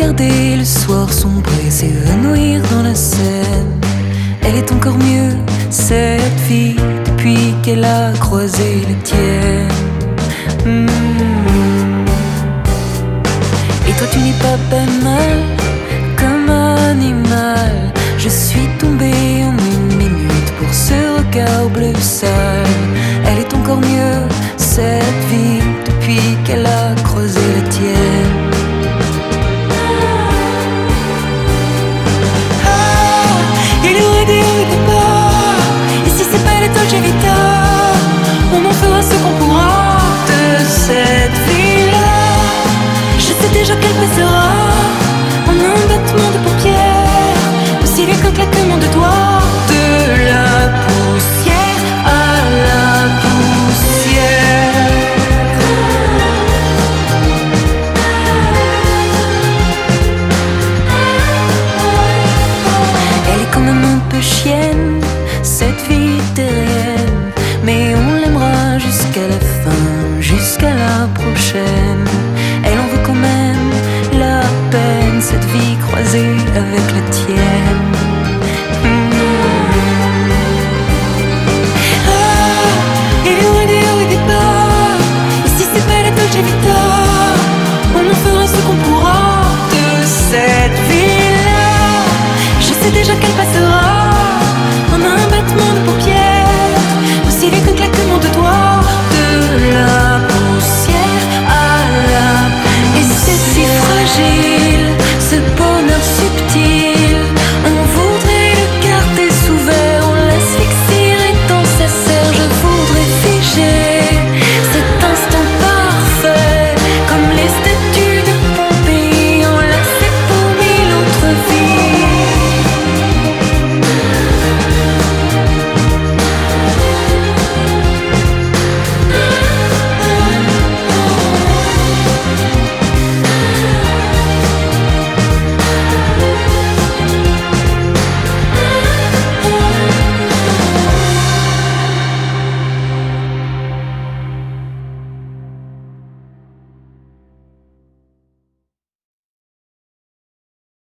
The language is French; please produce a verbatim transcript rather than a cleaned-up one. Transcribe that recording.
regarder le soir sombrer, s'évanouir dans la Seine. Elle est encore mieux, cette fille, depuis qu'elle a croisé la tienne. Mmh. Et toi tu n'es pas banal, comme animal. Je suis tombée en une minute pour ce regard bleu sale. Elle est encore mieux, cette vie, depuis qu'elle a creusé la